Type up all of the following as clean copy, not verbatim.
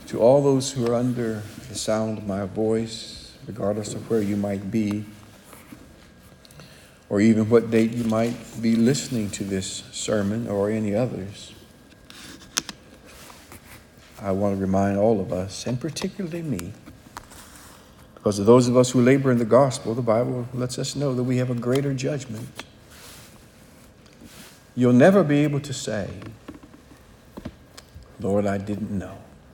To all those who are under the sound of my voice, regardless of where you might be, or even what date you might be listening to this sermon or any others, I want to remind all of us, and particularly me, because of those of us who labor in the gospel, the Bible lets us know that we have a greater judgment. You'll never be able to say, Lord, I didn't know.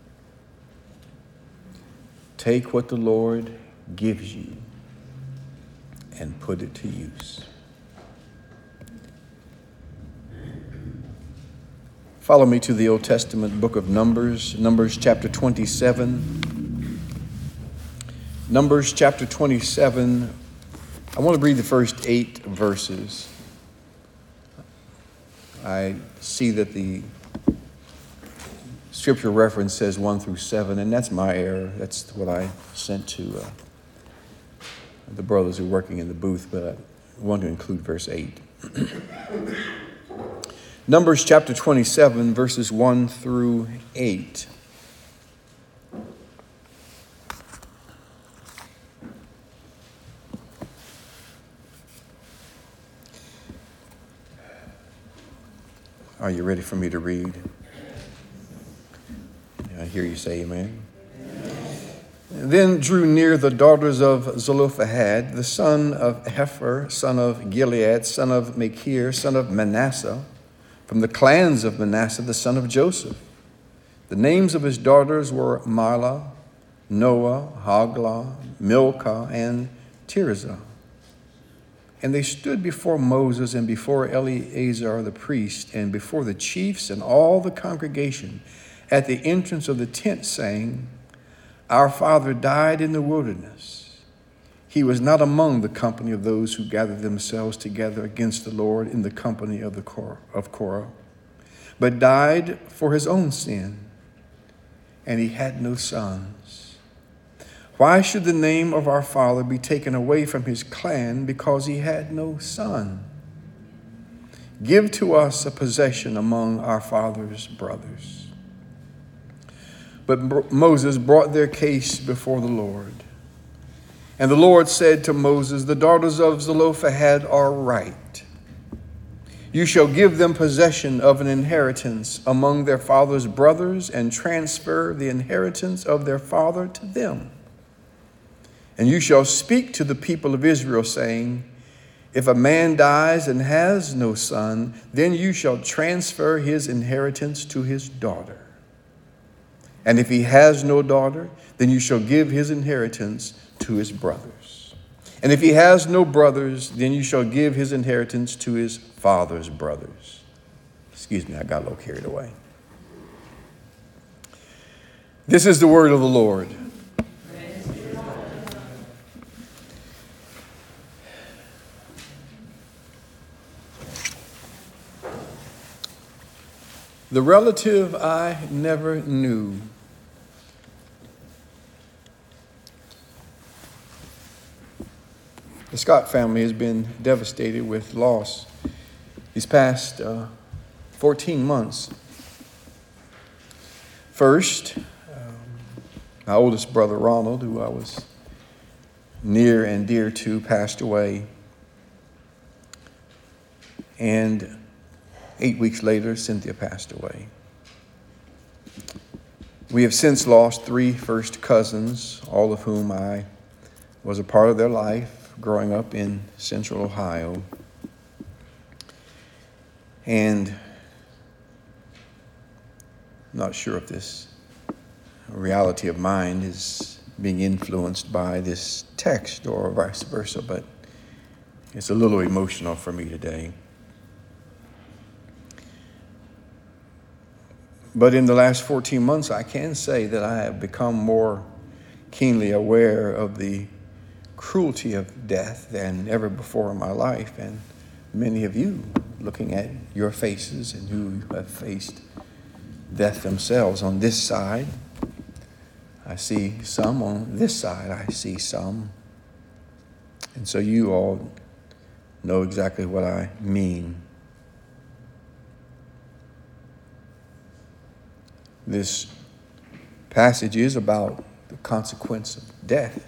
Take what the Lord gives you and put it to use. Follow me to the Old Testament book of Numbers, Numbers chapter 27. Numbers chapter 27. I want to read the first 8 verses. I see that the scripture reference says 1 through 7, and that's my error. That's what I sent to the brothers who are working in the booth, but I want to include verse 8. Numbers chapter 27, verses 1 through 8. Are you ready for me to read? I hear you say amen. Then drew near the daughters of Zelophehad, the son of Hepher, son of Gilead, son of Machir, son of Manasseh, from the clans of Manasseh, the son of Joseph. The names of his daughters were Mahlah, Noah, Hoglah, Milcah, and Tirzah. And they stood before Moses and before Eleazar the priest and before the chiefs and all the congregation at the entrance of the tent, saying, Our father died in the wilderness. He was not among the company of those who gathered themselves together against the Lord in the company of Korah, but died for his own sin, and he had no sons. Why should the name of our father be taken away from his clan because he had no son? Give to us a possession among our father's brothers. But Moses brought their case before the Lord. And the Lord said to Moses, The daughters of Zelophehad are right. You shall give them possession of an inheritance among their father's brothers and transfer the inheritance of their father to them. And you shall speak to the people of Israel, saying, If a man dies and has no son, then you shall transfer his inheritance to his daughter. And if he has no daughter, then you shall give his inheritance to his brothers. And if he has no brothers, then you shall give his inheritance to his father's brothers. Excuse me, I got a little carried away. This is the word of the Lord. The relative I never knew. The Scott family has been devastated with loss these past 14 months. First, my oldest brother, Ronald, who I was near and dear to, passed away. And 8 weeks later, Cynthia passed away. We have since lost 3 first cousins, all of whom I was a part of their life growing up in central Ohio. And I'm not sure if this reality of mine is being influenced by this text or vice versa, but it's a little emotional for me today. But in the last 14 months, I can say that I have become more keenly aware of the cruelty of death than ever before in my life. And many of you, looking at your faces and who have faced death themselves on this side, I see some. On this side, I see some. And so you all know exactly what I mean. This passage is about the consequence of death.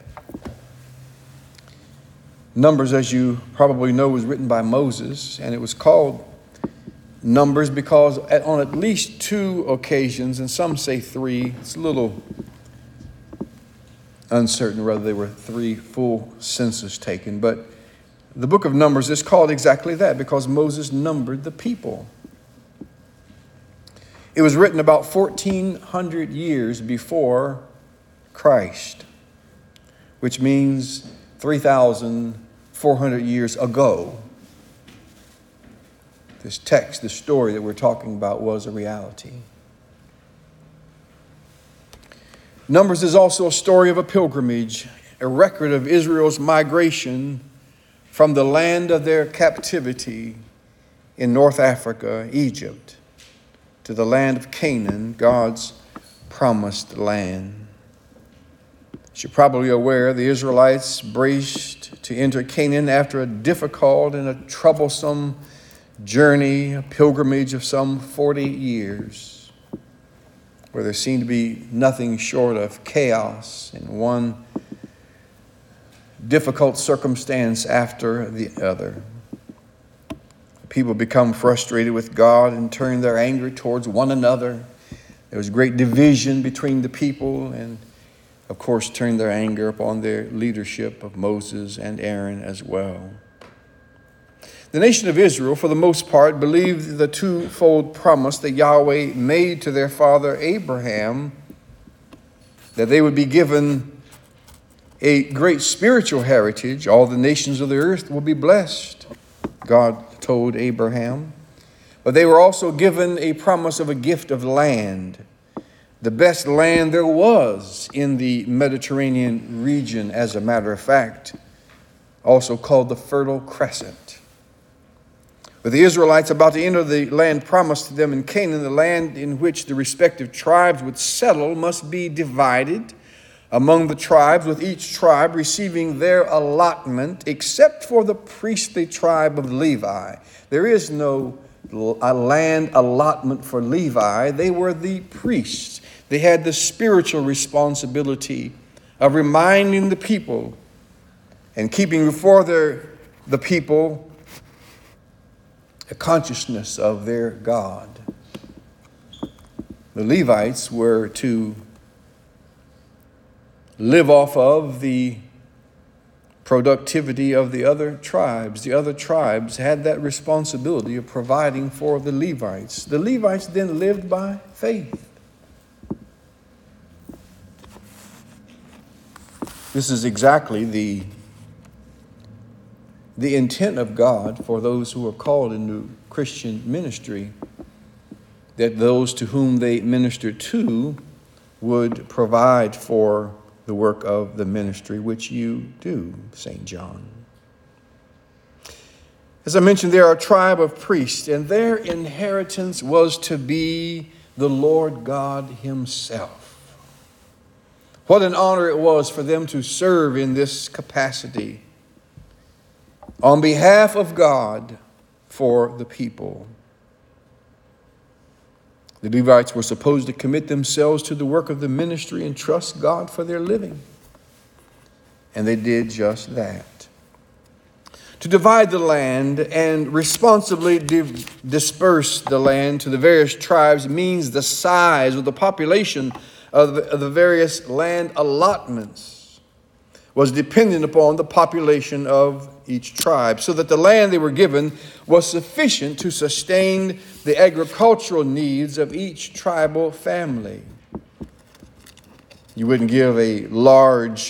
Numbers, as you probably know, was written by Moses, and it was called Numbers because on at least 2 occasions, and some say 3, it's a little uncertain whether there were 3 full census taken, but the book of Numbers is called exactly that because Moses numbered the people. It was written about 1,400 years before Christ, which means 3,400 years ago. This text, this story that we're talking about, was a reality. Numbers is also a story of a pilgrimage, a record of Israel's migration from the land of their captivity in North Africa, Egypt, to the land of Canaan, God's promised land. As you're probably aware, the Israelites braced to enter Canaan after a difficult and a troublesome journey, a pilgrimage of some 40 years, where there seemed to be nothing short of chaos and one difficult circumstance after the other. People become frustrated with God and turn their anger towards one another. There was great division between the people and, of course, turned their anger upon their leadership of Moses and Aaron as well. The nation of Israel, for the most part, believed the twofold promise that Yahweh made to their father Abraham, that they would be given a great spiritual heritage. All the nations of the earth will be blessed, God told Abraham. But they were also given a promise of a gift of land, the best land there was in the Mediterranean region, as a matter of fact, also called the Fertile Crescent. With the Israelites about to enter the land promised to them in Canaan, the land in which the respective tribes would settle must be divided among the tribes, with each tribe receiving their allotment, except for the priestly tribe of Levi. There is no land allotment for Levi. They were the priests. They had the spiritual responsibility of reminding the people and keeping before the people a consciousness of their God. The Levites were to live off of the productivity of the other tribes. The other tribes had that responsibility of providing for the Levites. The Levites then lived by faith. This is exactly the intent of God for those who are called into Christian ministry, that those to whom they minister to would provide for the work of the ministry, which you do, St. John. As I mentioned, they are a tribe of priests, and their inheritance was to be the Lord God himself. What an honor it was for them to serve in this capacity on behalf of God for the people. The Levites were supposed to commit themselves to the work of the ministry and trust God for their living. And they did just that. To divide the land and responsibly disperse the land to the various tribes means the size or the population of the various land allotments was dependent upon the population of each tribe, so that the land they were given was sufficient to sustain the agricultural needs of each tribal family. You wouldn't give a large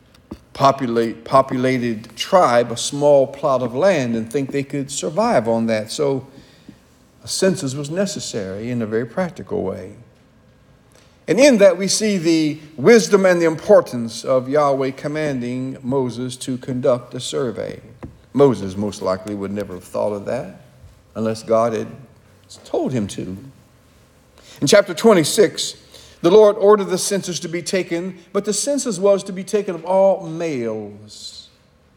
populated tribe a small plot of land and think they could survive on that. So a census was necessary in a very practical way. And in that we see the wisdom and the importance of Yahweh commanding Moses to conduct a survey. Moses most likely would never have thought of that unless God had told him to. In chapter 26, the Lord ordered the census to be taken, but the census was to be taken of all males.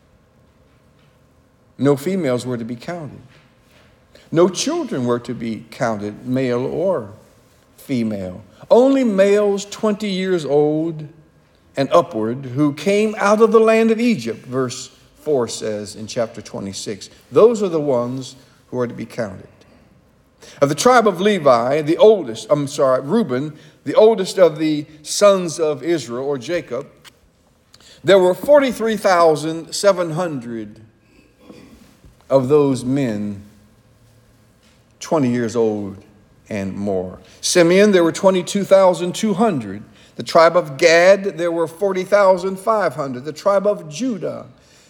No females were to be counted. No children were to be counted, male or female. Only males 20 years old and upward who came out of the land of Egypt, verse 4 says in chapter 26. Those are the ones who are to be counted. Of the tribe of Levi, Reuben, the oldest of the sons of Israel, or Jacob, there were 43,700 of those men 20 years old and more. Simeon, there were 22,200. The tribe of Gad, there were 40,500. The tribe of Judah,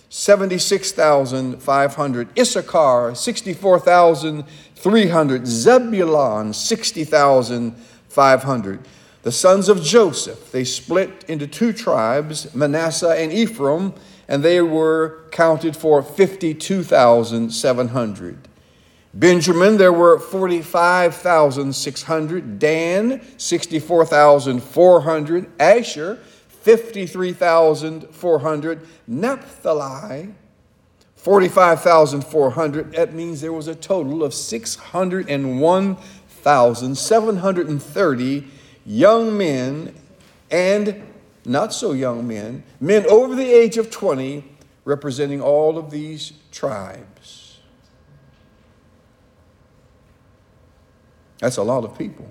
76,500. Issachar, 64,300. Zebulun, 60,500. The sons of Joseph, they split into two tribes, Manasseh and Ephraim, and they were counted for 52,700. Benjamin, there were 45,600. Dan, 64,400. Asher, 53,400. Naphtali, 45,400. That means there was a total of 601,730 young men and not so young men, men over the age of 20, representing all of these tribes. That's a lot of people.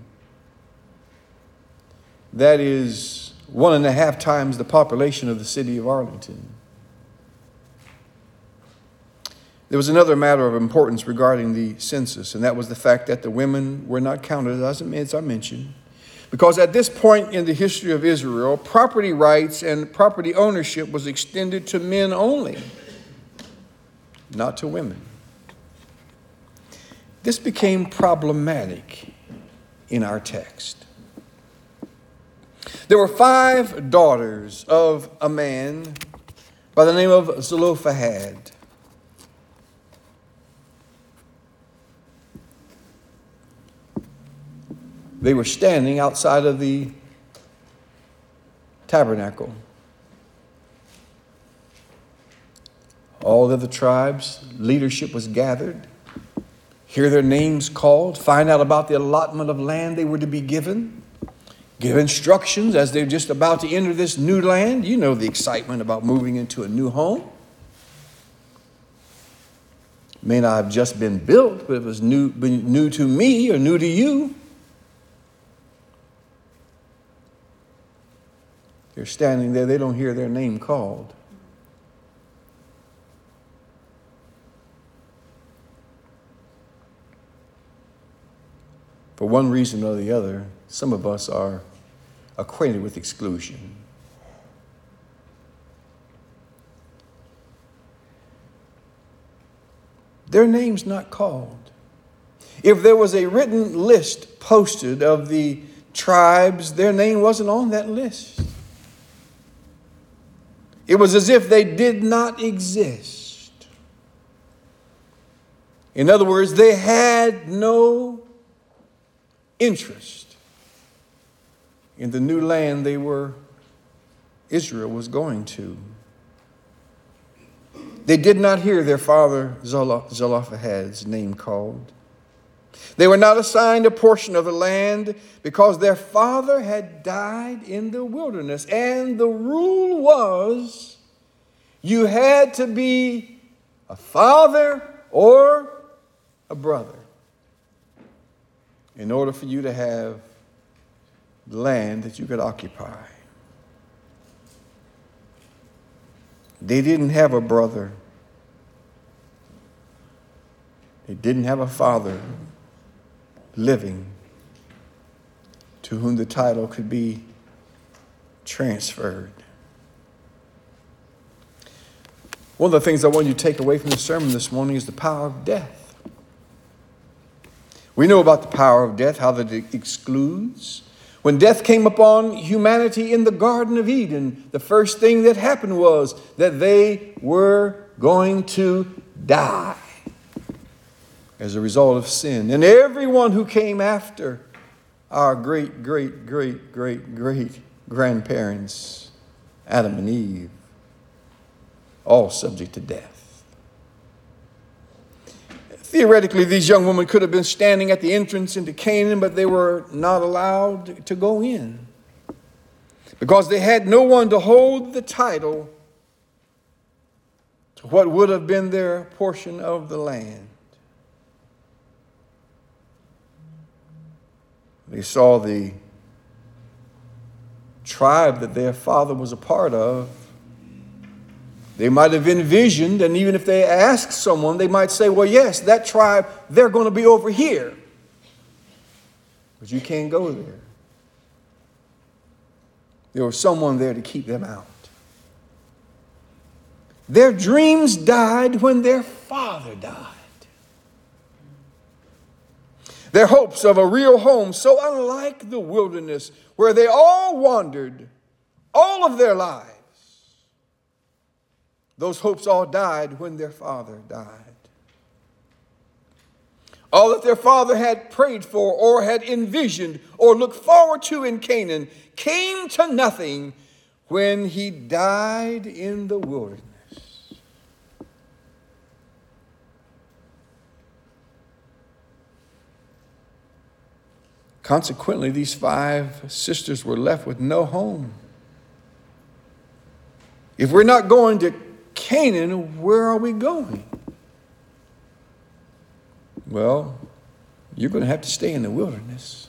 That is 1.5 times the population of the city of Arlington. There was another matter of importance regarding the census, and that was the fact that the women were not counted, as I mentioned, because at this point in the history of Israel, property rights and property ownership was extended to men only, not to women. This became problematic in our text. There were 5 daughters of a man by the name of Zelophehad. They were standing outside of the tabernacle. All of the tribes' leadership was gathered. Hear their names called. Find out about the allotment of land they were to be given. Give instructions as they're just about to enter this new land. You know the excitement about moving into a new home. May not have just been built, but it was new to me or new to you. They're standing there. They don't hear their name called. For one reason or the other, some of us are acquainted with exclusion. Their name's not called. If there was a written list posted of the tribes, their name wasn't on that list. It was as if they did not exist. In other words, they had no interest in the new land Israel was going to. They did not hear their father Zelophehad's name called. They were not assigned a portion of the land because their father had died in the wilderness. And the rule was you had to be a father or a brother in order for you to have land that you could occupy. They didn't have a brother. They didn't have a father living to whom the title could be transferred. One of the things I want you to take away from the sermon this morning is the power of death. We know about the power of death, how that it excludes. When death came upon humanity in the Garden of Eden, the first thing that happened was that they were going to die as a result of sin. And everyone who came after our great grandparents, Adam and Eve, all subject to death. Theoretically, these young women could have been standing at the entrance into Canaan, but they were not allowed to go in because they had no one to hold the title to what would have been their portion of the land. They saw the tribe that their father was a part of. They might have envisioned, and even if they asked someone, they might say, well, yes, that tribe, they're going to be over here. But you can't go there. There was someone there to keep them out. Their dreams died when their father died. Their hopes of a real home, so unlike the wilderness where they all wandered all of their lives, those hopes all died when their father died. All that their father had prayed for or had envisioned or looked forward to in Canaan came to nothing when he died in the wilderness. Consequently, these 5 sisters were left with no home. If we're not going to Canaan, where are we going? Well, you're going to have to stay in the wilderness.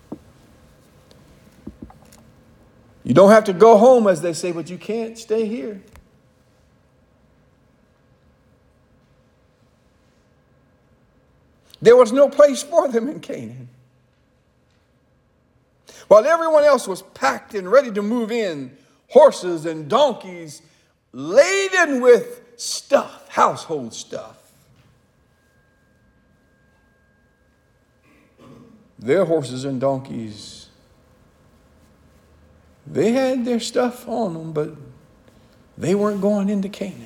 You don't have to go home, as they say, but you can't stay here. There was no place for them in Canaan. While everyone else was packed and ready to move in, horses and donkeys laden with stuff, household stuff. Their horses and donkeys, they had their stuff on them, but they weren't going into Canaan.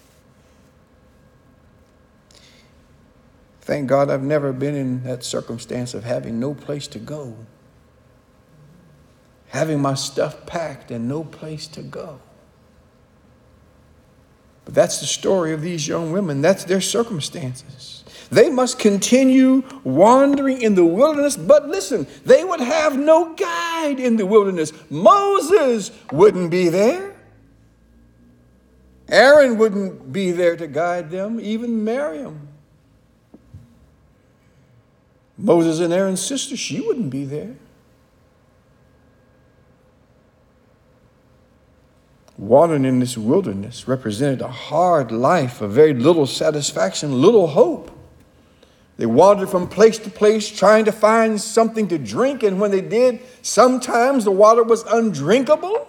Thank God I've never been in that circumstance of having no place to go. Having my stuff packed and no place to go. But that's the story of these young women. That's their circumstances. They must continue wandering in the wilderness, but listen, they would have no guide in the wilderness. Moses wouldn't be there. Aaron wouldn't be there to guide them, even Miriam. Moses and Aaron's sister, she wouldn't be there. Wandering in this wilderness represented a hard life, a very little satisfaction, little hope. They wandered from place to place trying to find something to drink, and when they did, sometimes the water was undrinkable.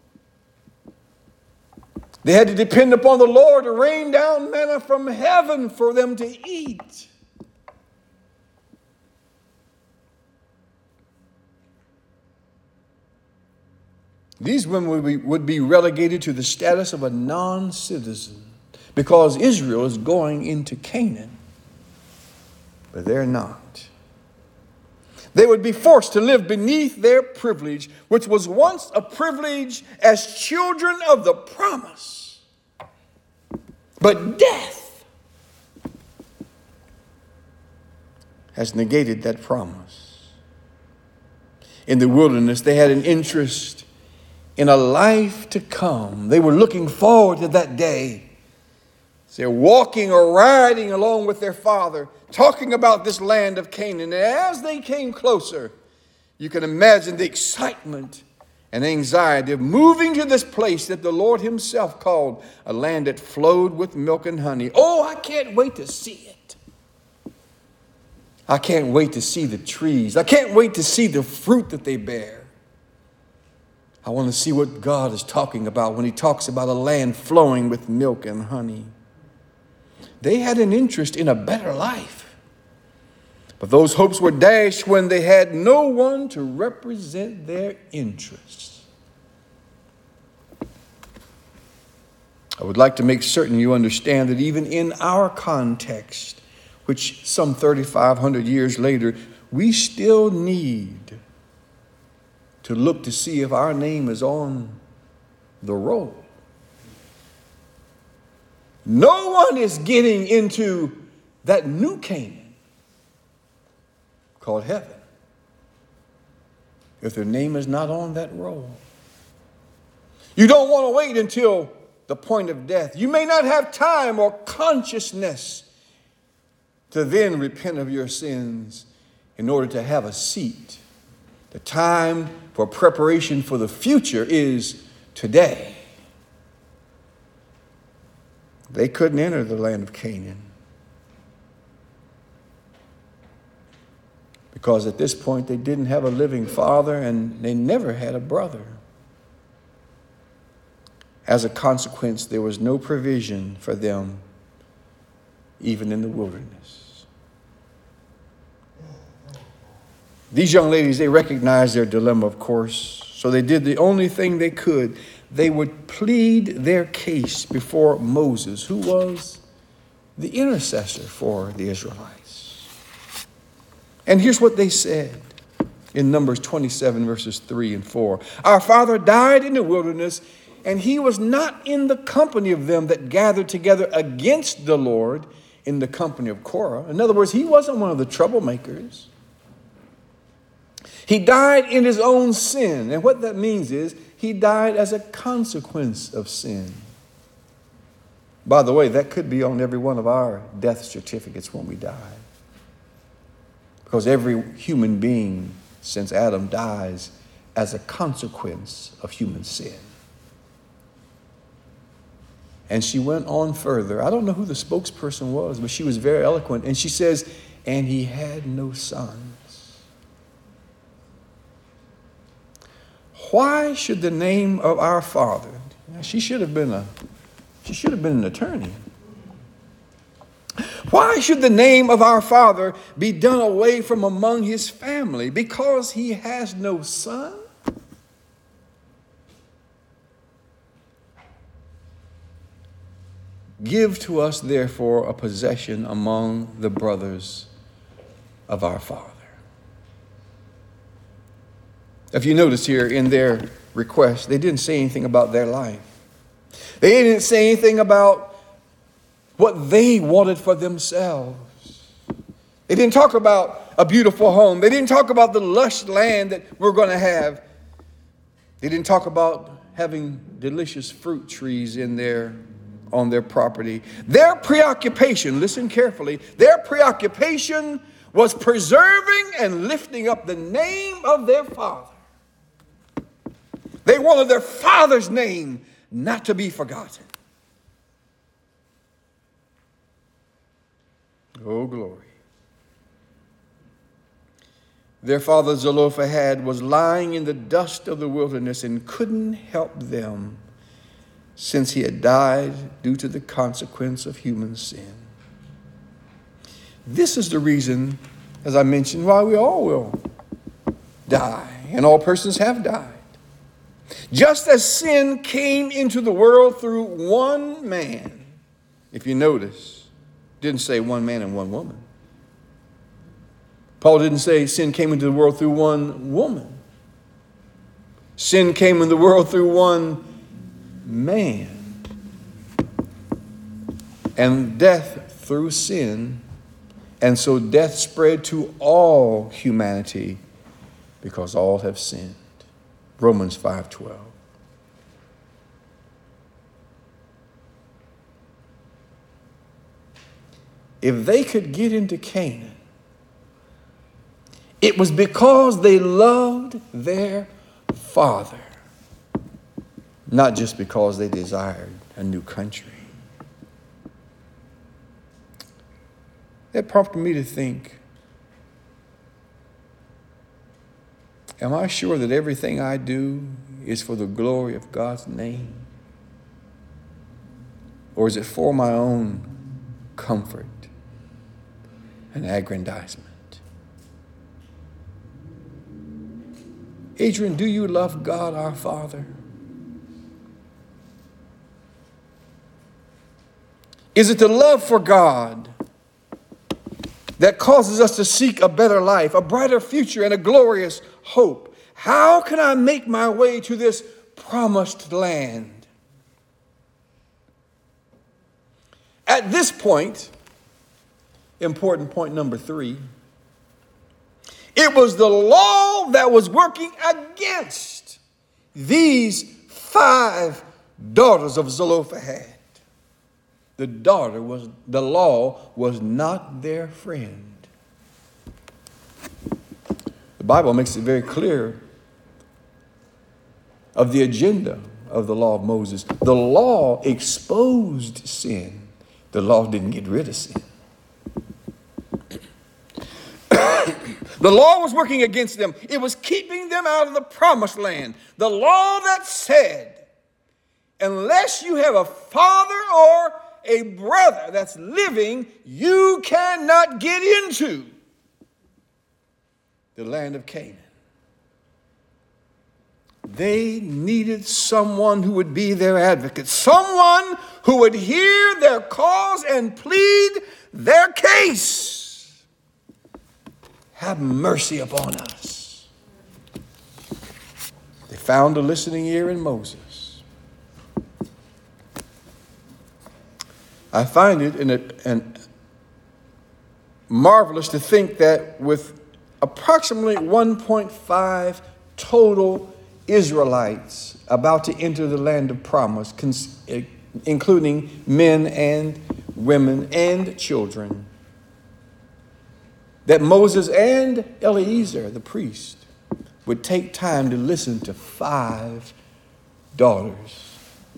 They had to depend upon the Lord to rain down manna from heaven for them to eat. These women would be relegated to the status of a non-citizen because Israel is going into Canaan, but they're not. They would be forced to live beneath their privilege, which was once a privilege as children of the promise. But death has negated that promise. In the wilderness, they had an interest in a life to come. They were looking forward to that day. They're walking or riding along with their father, talking about this land of Canaan. And as they came closer, you can imagine the excitement and anxiety of moving to this place that the Lord himself called a land that flowed with milk and honey. Oh, I can't wait to see it. I can't wait to see the trees. I can't wait to see the fruit that they bear. I want to see what God is talking about when he talks about a land flowing with milk and honey. They had an interest in a better life. But those hopes were dashed when they had no one to represent their interests. I would like to make certain you understand that even in our context, which some 3,500 years later, we still need to look to see if our name is on the roll. No one is getting into that new Canaan called heaven if their name is not on that roll. You don't want to wait until the point of death. You may not have time or consciousness to then repent of your sins in order to have a seat. The time for preparation for the future is today. They couldn't enter the land of Canaan because at this point they didn't have a living father and they never had a brother. As a consequence, there was no provision for them even in the wilderness. These young ladies, they recognized their dilemma, of course, so they did the only thing they could. They would plead their case before Moses, who was the intercessor for the Israelites. And here's what they said in Numbers 27, verses 3 and 4. Our father died in the wilderness, and he was not in the company of them that gathered together against the Lord in the company of Korah. In other words, he wasn't one of the troublemakers. He died in his own sin. And what that means is he died as a consequence of sin. By the way, that could be on every one of our death certificates when we die. Because every human being since Adam dies as a consequence of human sin. And she went on further. I don't know who the spokesperson was, but she was very eloquent. And she says, and he had no sons. Why should the name of our father, she should have been an attorney. Why should the name of our father be done away from among his family? Because he has no son? Give to us, therefore, a possession among the brothers of our father. If you notice here in their request, they didn't say anything about their life. They didn't say anything about what they wanted for themselves. They didn't talk about a beautiful home. They didn't talk about the lush land that we're going to have. They didn't talk about having delicious fruit trees on their property. Their preoccupation, listen carefully, their preoccupation was preserving and lifting up the name of their father. They wanted their father's name not to be forgotten. Oh, glory. Their father Zelophehad was lying in the dust of the wilderness and couldn't help them since he had died due to the consequence of human sin. This is the reason, as I mentioned, why we all will die, and all persons have died. Just as sin came into the world through one man, if you notice, didn't say one man and one woman. Paul didn't say sin came into the world through one woman. Sin came into the world through one man. And death through sin. And so death spread to all humanity because all have sinned. Romans 5:12. If they could get into Canaan, it was because they loved their father, not just because they desired a new country. That prompted me to think, am I sure that everything I do is for the glory of God's name? Or is it for my own comfort and aggrandizement? Adrian, do you love God our Father? Is it the love for God that causes us to seek a better life, a brighter future, and a glorious hope? How can I make my way to this promised land? At this point, important point number 3. It was the law that was working against these 5 daughters of Zelophehad. The law was not their friend. The Bible makes it very clear of the agenda of the law of Moses. The law exposed sin. The law didn't get rid of sin. The law was working against them. It was keeping them out of the promised land. The law that said, unless you have a father or a brother that's living, you cannot get into the land of Canaan. They needed someone who would be their advocate, someone who would hear their cause and plead their case. Have mercy upon us. They found a listening ear in Moses. I find it marvelous to think that with approximately 1.5 total Israelites about to enter the land of promise, including men and women and children, that Moses and Eleazar, the priest, would take time to listen to 5 daughters,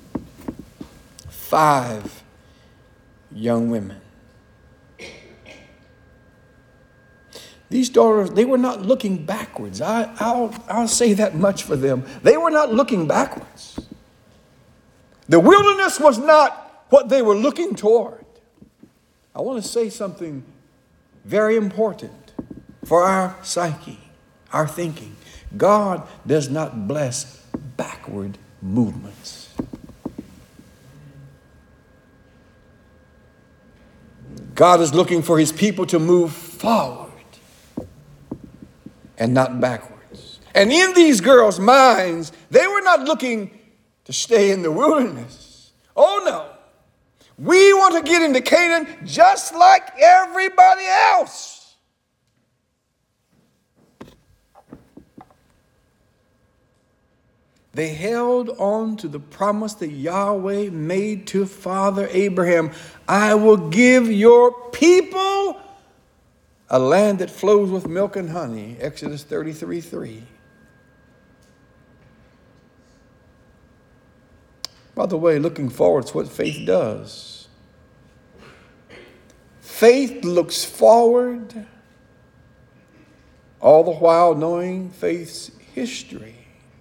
5 young women. These daughters, they were not looking backwards. I'll say that much for them. They were not looking backwards. The wilderness was not what they were looking toward. I want to say something very important for our psyche, our thinking. God does not bless backward movements. God is looking for his people to move forward and not backwards. And in these girls' minds, they were not looking to stay in the wilderness. Oh no. We want to get into Canaan just like everybody else. They held on to the promise that Yahweh made to Father Abraham. I will give your people a land that flows with milk and honey. Exodus 33:3. By the way, looking forward is what faith does. Faith looks forward, all the while knowing faith's history,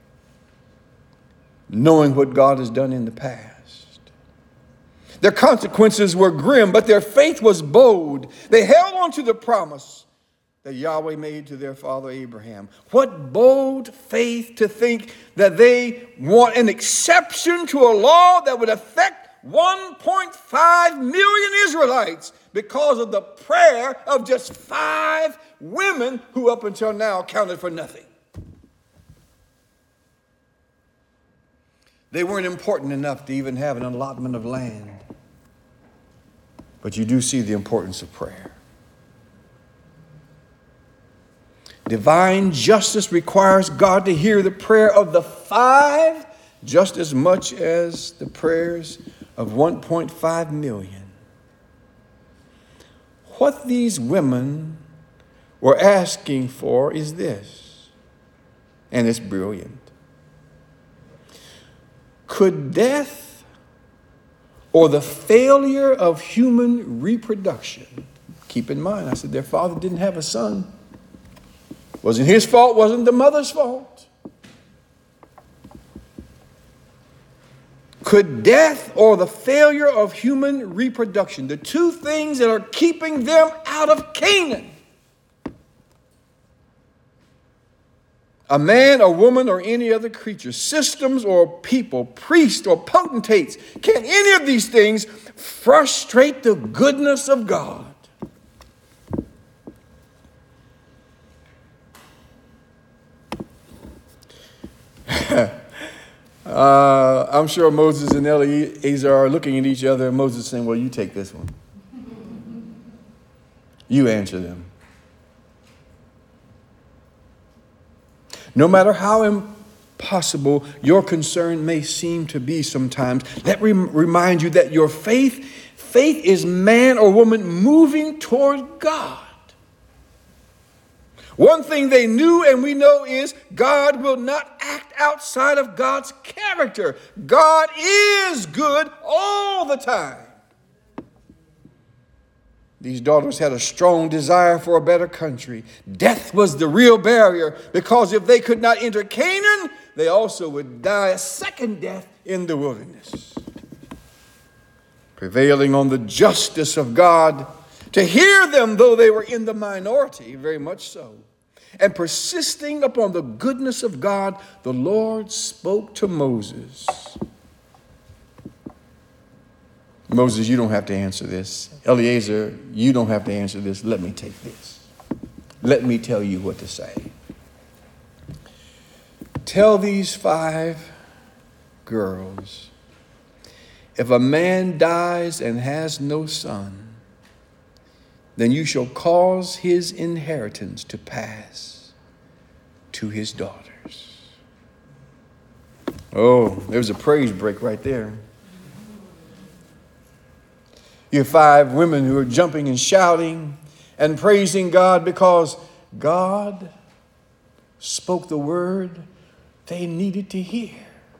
knowing what God has done in the past. Their consequences were grim, but their faith was bold. They held on to the promise that Yahweh made to their father Abraham. What bold faith to think that they want an exception to a law that would affect 1.5 million Israelites because of the prayer of just 5 women who up until now counted for nothing. They weren't important enough to even have an allotment of land. But you do see the importance of prayer. Divine justice requires God to hear the prayer of the 5 just as much as the prayers of 1.5 million. What these women were asking for is this, and it's brilliant. Could death or the failure of human reproduction, keep in mind, I said their father didn't have a son. Wasn't his fault, wasn't the mother's fault. Could death or the failure of human reproduction, the 2 things that are keeping them out of Canaan, a man, a woman, or any other creature, systems or people, priests or potentates, can any of these things frustrate the goodness of God? I'm sure Moses and Eleazar are looking at each other, and Moses saying, well, you take this one. You answer them. No matter how impossible your concern may seem to be sometimes, let me remind you that your faith is man or woman moving toward God. One thing they knew and we know is God will not act outside of God's character. God is good all the time. These daughters had a strong desire for a better country. Death was the real barrier, because if they could not enter Canaan, they also would die a second death in the wilderness. Prevailing on the justice of God, to hear them though they were in the minority, very much so, and persisting upon the goodness of God, the Lord spoke to Moses. Moses, you don't have to answer this. Eliezer, you don't have to answer this. Let me take this. Let me tell you what to say. Tell these 5 girls, if a man dies and has no son, then you shall cause his inheritance to pass to his daughters. Oh, there's a praise break right there. You have 5 women who are jumping and shouting and praising God because God spoke the word they needed to hear.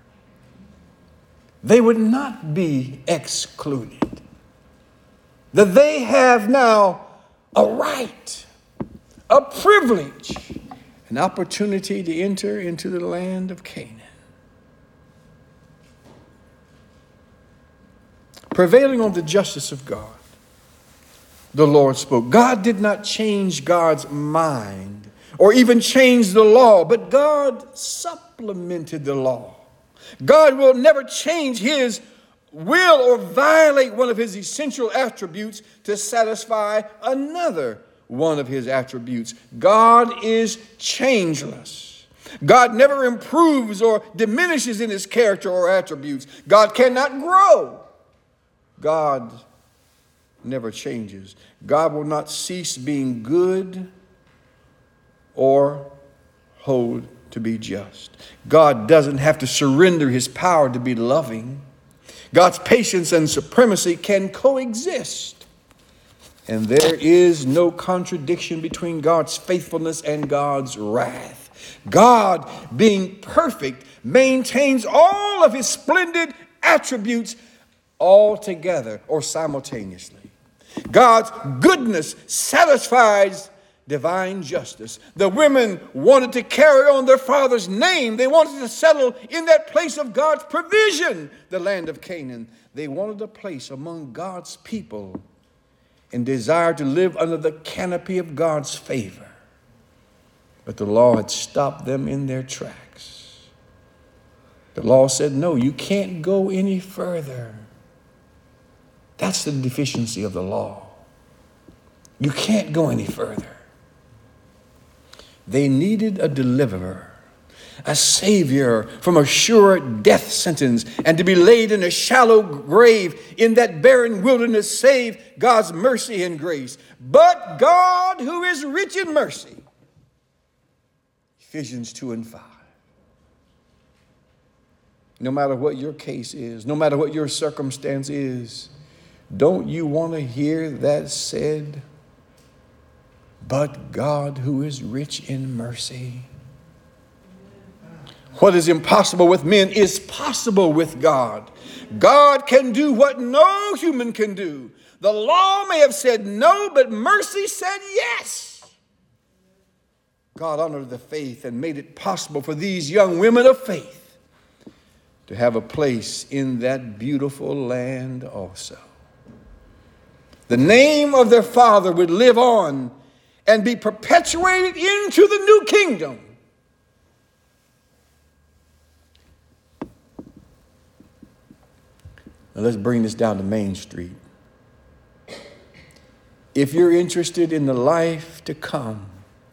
They would not be excluded. That they have now a right, a privilege, an opportunity to enter into the land of Canaan. Prevailing on the justice of God, the Lord spoke. God did not change God's mind or even change the law, but God supplemented the law. God will never change his will or violate one of his essential attributes to satisfy another one of his attributes. God is changeless. God never improves or diminishes in his character or attributes. God cannot grow. God never changes. God will not cease being good or hold to be just. God doesn't have to surrender his power to be loving. God's patience and supremacy can coexist. And there is no contradiction between God's faithfulness and God's wrath. God, being perfect, maintains all of his splendid attributes all together or simultaneously. God's goodness satisfies divine justice. The women wanted to carry on their father's name. They wanted to settle in that place of God's provision, the land of Canaan. They wanted a place among God's people and desired to live under the canopy of God's favor. But the law had stopped them in their tracks. The law said, no, you can't go any further. That's the deficiency of the law. You can't go any further. They needed a deliverer, a savior from a sure death sentence, and to be laid in a shallow grave in that barren wilderness, save God's mercy and grace. But God, who is rich in mercy, Ephesians 2:5. No matter what your case is, no matter what your circumstance is, don't you want to hear that said? But God, who is rich in mercy. What is impossible with men is possible with God. God can do what no human can do. The law may have said no, but mercy said yes. God honored the faith and made it possible for these young women of faith to have a place in that beautiful land also. The name of their father would live on and be perpetuated into the new kingdom. Now let's bring this down to Main Street. If you're interested in the life to come,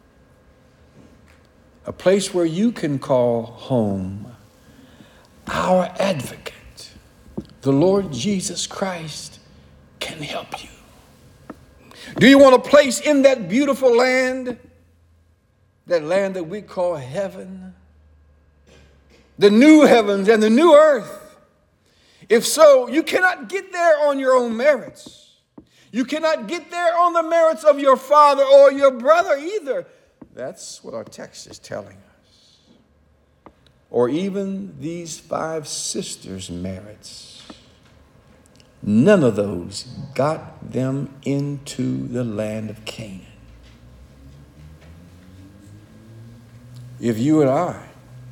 a place where you can call home, our advocate, the Lord Jesus Christ, can help you. Do you want a place in that beautiful land? That land that we call heaven? The new heavens and the new earth. If so, you cannot get there on your own merits. You cannot get there on the merits of your father or your brother either. That's what our text is telling us. Or even these 5 sisters' merits. None of those got them into the land of Canaan. If you and I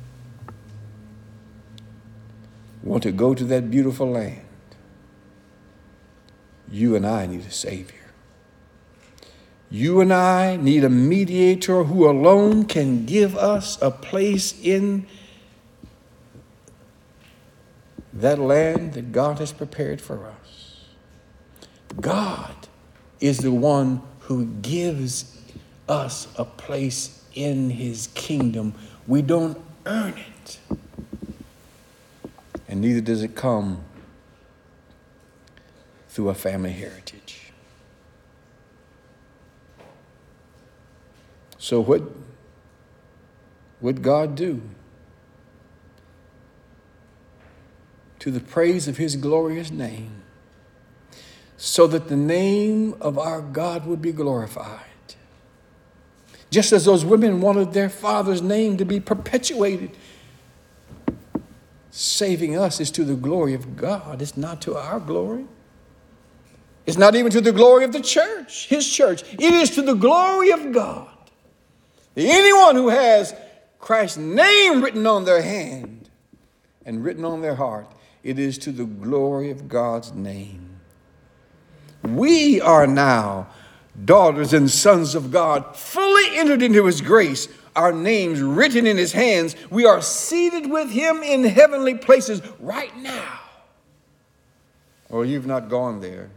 want to go to that beautiful land, you and I need a Savior. You and I need a mediator who alone can give us a place in that land that God has prepared for us. God is the one who gives us a place in his kingdom. We don't earn it. And neither does it come through a family heritage. So what would God do to the praise of his glorious name so that the name of our God would be glorified? Just as those women wanted their father's name to be perpetuated, saving us is to the glory of God. It's not to our glory. It's not even to the glory of the church, his church. It is to the glory of God. Anyone who has Christ's name written on their hand and written on their heart, it is to the glory of God's name. We are now daughters and sons of God, fully entered into his grace, our names written in his hands. We are seated with him in heavenly places right now. Oh, you've not gone there.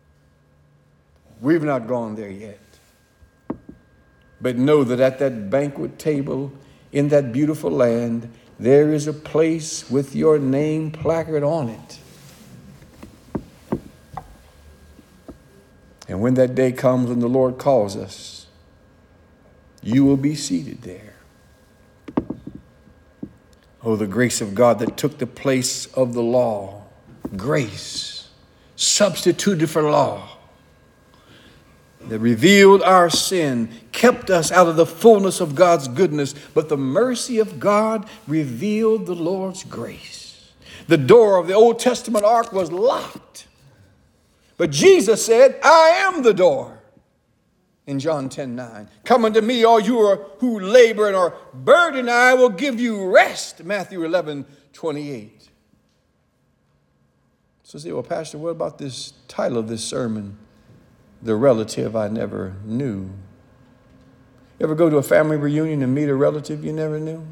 We've not gone there yet. But know that at that banquet table in that beautiful land, there is a place with your name placard on it. And when that day comes and the Lord calls us, you will be seated there. Oh, the grace of God that took the place of the law. Grace substituted for law. That revealed our sin, kept us out of the fullness of God's goodness, but the mercy of God revealed the Lord's grace. The door of the Old Testament ark was locked, but Jesus said, I am the door. In John 10:9, come unto me, all you who labor and are burdened, I will give you rest. Matthew 11:28. So say, well, Pastor, what about this title of this sermon? The relative I never knew. You ever go to a family reunion and meet a relative you never knew?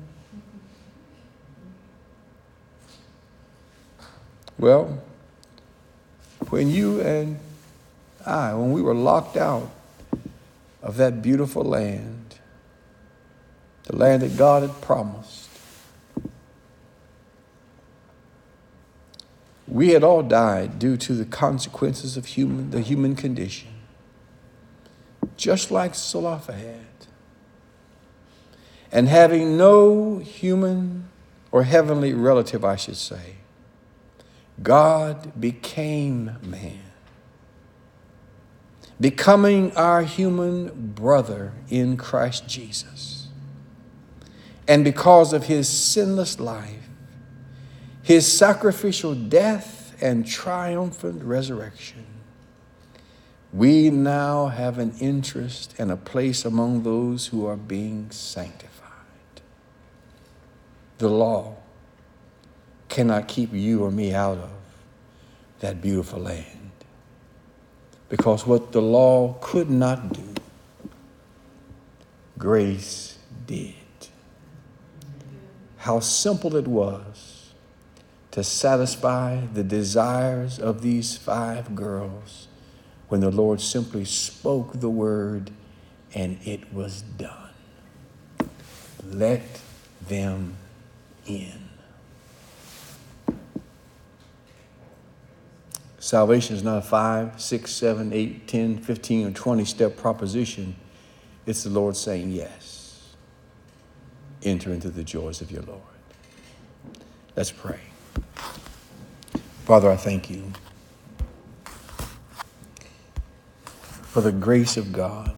Well, when you and I, when we were locked out of that beautiful land, the land that God had promised, we had all died due to the consequences of the human condition. Just like Zelophehad. And having no human or heavenly relative, I should say, God became man, becoming our human brother in Christ Jesus. And because of his sinless life, his sacrificial death and triumphant resurrection, we now have an interest and a place among those who are being sanctified. The law cannot keep you or me out of that beautiful land. Because what the law could not do, grace did. How simple it was to satisfy the desires of these 5 girls when the Lord simply spoke the word and it was done. Let them in. Salvation is not a 5, 6, 7, 8, 10, 15, or 20-step proposition. It's the Lord saying, yes, enter into the joys of your Lord. Let's pray. Father, I thank you for the grace of God